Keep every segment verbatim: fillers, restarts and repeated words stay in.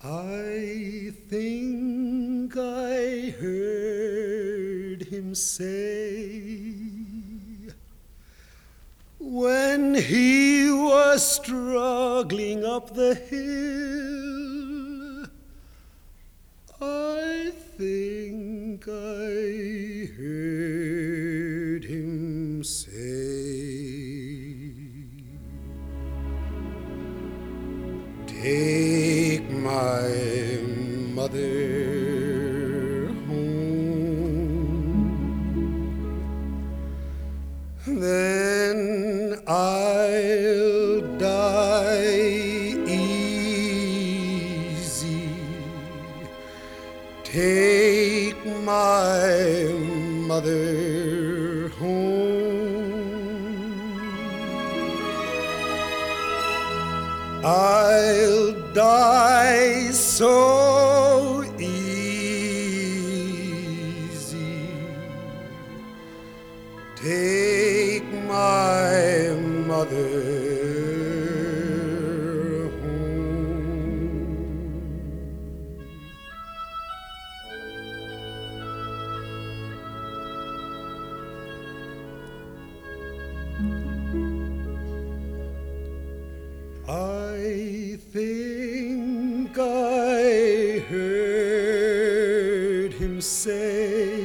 I think I heard him say when he was struggling up the hill, I think I heard him say, take my mother home, then I'll die easy. Take my mother home, I'll die so easy. Take my mother home. I think I heard him say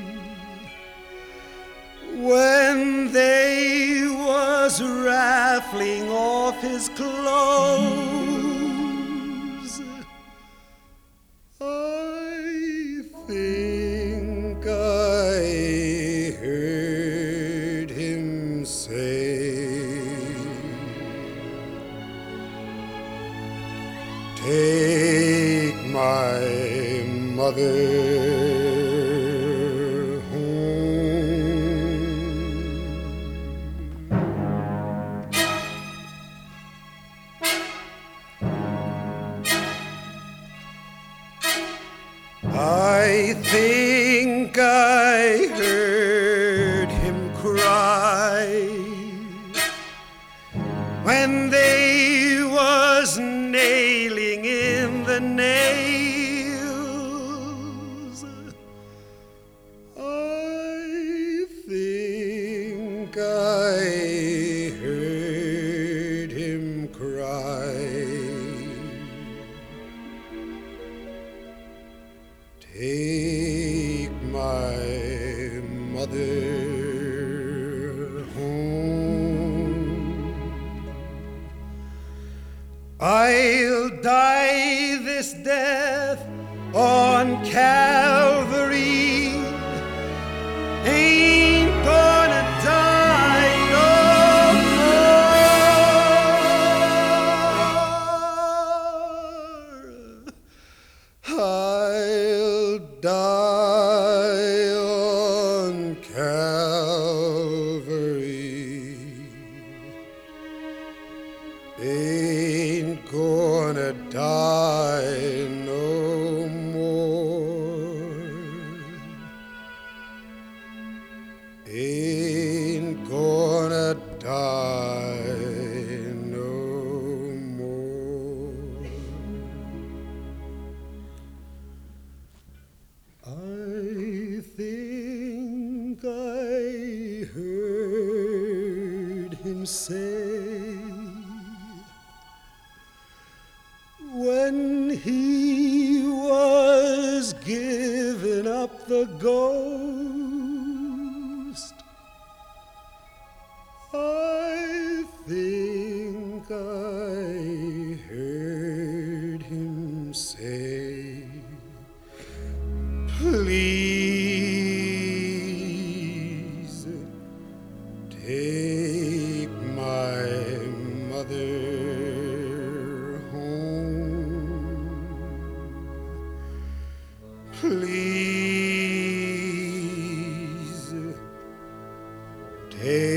when they was raffling off his clothes, I think I heard him say, take my mother I think I heard him cry when they was nailing in the nails. I think I heard him cry. Take my mother home. I'll die this death on Calvary. Ain't gonna die no more. I'll die on Calvary. Ain't gonna die no more. Ain't gonna die no more. I think I heard him say when he was giving up the ghost, I think I heard him say, please take my mother home. Please take